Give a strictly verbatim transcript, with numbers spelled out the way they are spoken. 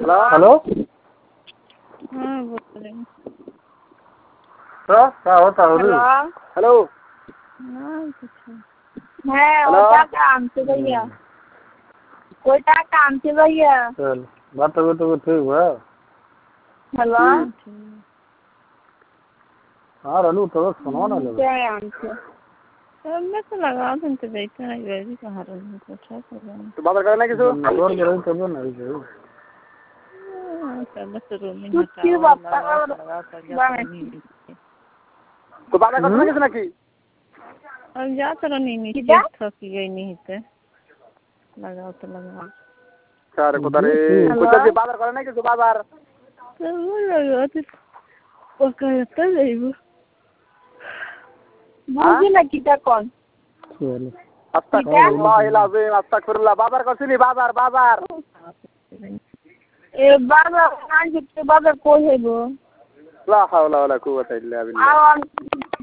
Hello हाँ बोल रहे हैं। तो क्या होता है? हेलो हाँ कुछ है होता काम से भैया कोटा काम से भैया चल बात तो तो ठीक हुआ। हेलो हाँ रलू तो सुनो ना ले क्या काम से अब मैं तो लगा दूँ तो बैठा है गैरी कहाँ रही तो अच्छा कर रहा हूँ तो बात करना किसी और के रही तब नहीं गई चलो तो रोमिंग कुछ हटाओ की लगा बात लगा कर जा नहीं तो बात करना किसी ना की अब जा तो नहीं नीचे किधर? थकी गई नहीं तो लगाओ तो लगाओ चार को तारे कुछ भी बात करना किसी बात बार तो वो लगा तो पकड़ता नहीं वो बुझी ना किता कौन अस्तगफिरुल्लाह इलाज़ी अस्तगफिरुल्लाह बाबर कसी नहीं बाबर बाबर ए बाबा कान के बाबा कोई है वो ला हौला वला कुव्वता इल्ला बिल्लाह।